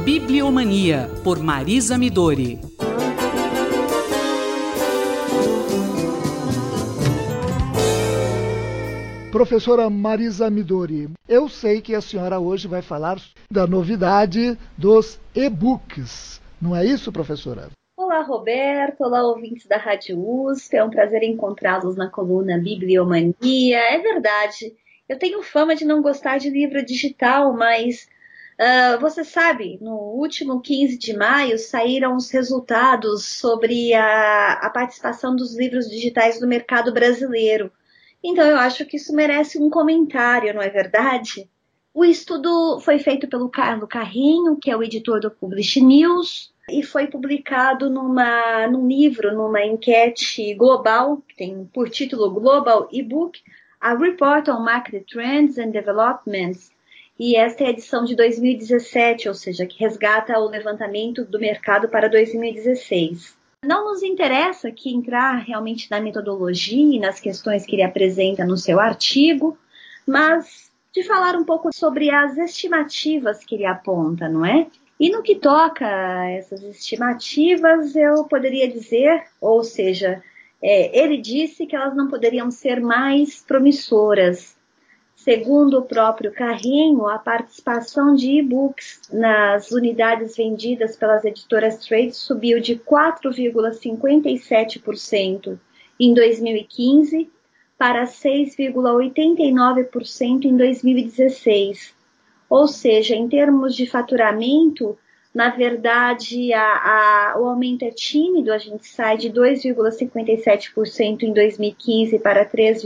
Bibliomania, por Marisa Midori. Professora Marisa Midori, eu sei que a senhora hoje vai falar da novidade dos e-books. Não é isso, professora? Olá, Roberto. Olá, ouvintes da Rádio USP. É um prazer encontrá-los na coluna Bibliomania. É verdade, eu tenho fama de não gostar de livro digital, mas você sabe, no último 15 de maio saíram os resultados sobre a participação dos livros digitais no mercado brasileiro. Então eu acho que isso merece um comentário, não é verdade? O estudo foi feito pelo Carlos Carrinho, que é o editor do Publish News, e foi publicado num livro, numa enquete global, que tem por título Global eBook, a Report on Market Trends and Developments, e esta é a edição de 2017, ou seja, que resgata o levantamento do mercado para 2016. Não nos interessa aqui entrar realmente na metodologia e nas questões que ele apresenta no seu artigo, mas de falar um pouco sobre as estimativas que ele aponta, não é? E no que toca a essas estimativas, eu poderia dizer, ou seja, ele disse que elas não poderiam ser mais promissoras. Segundo o próprio Carrinho, a participação de e-books nas unidades vendidas pelas editoras trade subiu de 4,57% em 2015 para 6,89% em 2016. Ou seja, em termos de faturamento, na verdade, o aumento é tímido, a gente sai de 2,57% em 2015 para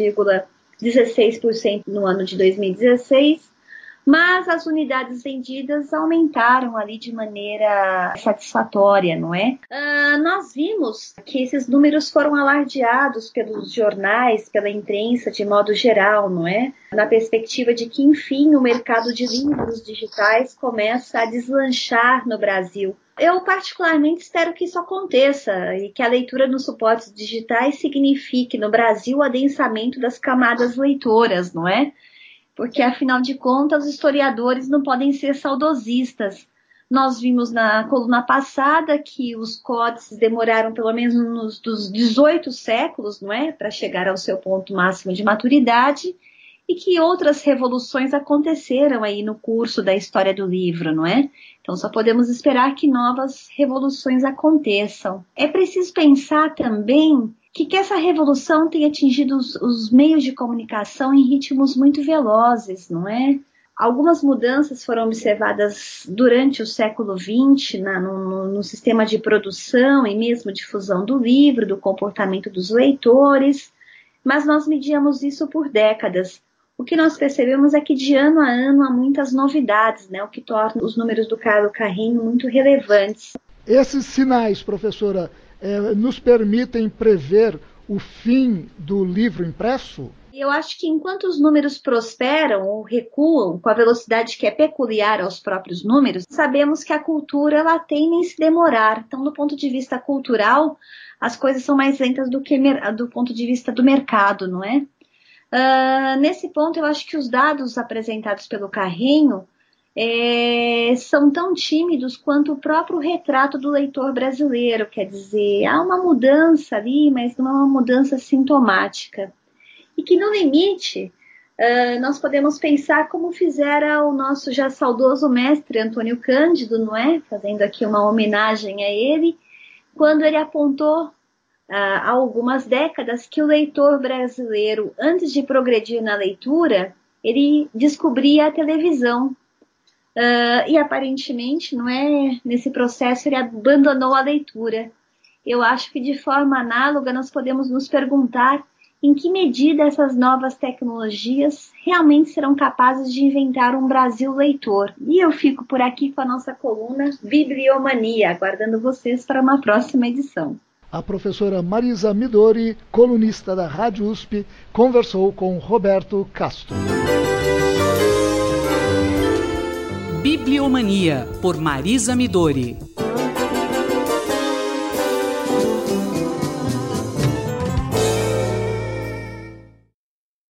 3,16% no ano de 2016, mas as unidades vendidas aumentaram ali de maneira satisfatória, não é? Nós vimos que esses números foram alardeados pelos jornais, pela imprensa de modo geral, não é? Na perspectiva de que, enfim, o mercado de livros digitais começa a deslanchar no Brasil. Eu particularmente espero que isso aconteça e que a leitura nos suportes digitais signifique no Brasil o adensamento das camadas leitoras, não é? Porque, afinal de contas, os historiadores não podem ser saudosistas. Nós vimos na coluna passada que os códices demoraram pelo menos dos 18 séculos, não é? Para chegar ao seu ponto máximo de maturidade, e que outras revoluções aconteceram aí no curso da história do livro, não é? Então só podemos esperar que novas revoluções aconteçam. É preciso pensar também que essa revolução tem atingido os meios de comunicação em ritmos muito velozes, não é? Algumas mudanças foram observadas durante o século XX no sistema de produção e mesmo difusão do livro, do comportamento dos leitores, mas nós medíamos isso por décadas. O que nós percebemos é que de ano a ano há muitas novidades, né? O que torna os números do Carlos Carrinho muito relevantes. Esses sinais, professora, nos permitem prever o fim do livro impresso? Eu acho que enquanto os números prosperam ou recuam com a velocidade que é peculiar aos próprios números, sabemos que a cultura ela tende a se demorar. Então, do ponto de vista cultural, as coisas são mais lentas do que do ponto de vista do mercado, não é? Nesse ponto, eu acho que os dados apresentados pelo Carrinho são tão tímidos quanto o próprio retrato do leitor brasileiro. Quer dizer, há uma mudança ali, mas não é uma mudança sintomática. E que no limite, nós podemos pensar como fizera o nosso já saudoso mestre Antônio Cândido, não é? Fazendo aqui uma homenagem a ele, quando ele apontou há algumas décadas que o leitor brasileiro, antes de progredir na leitura, ele descobria a televisão. E aparentemente, não é, nesse processo ele abandonou a leitura. Eu acho que de forma análoga nós podemos nos perguntar em que medida essas novas tecnologias realmente serão capazes de inventar um Brasil leitor. E eu fico por aqui com a nossa coluna Bibliomania, aguardando vocês para uma próxima edição. A professora Marisa Midori, colunista da Rádio USP, conversou com Roberto Castro. Bibliomania, por Marisa Midori.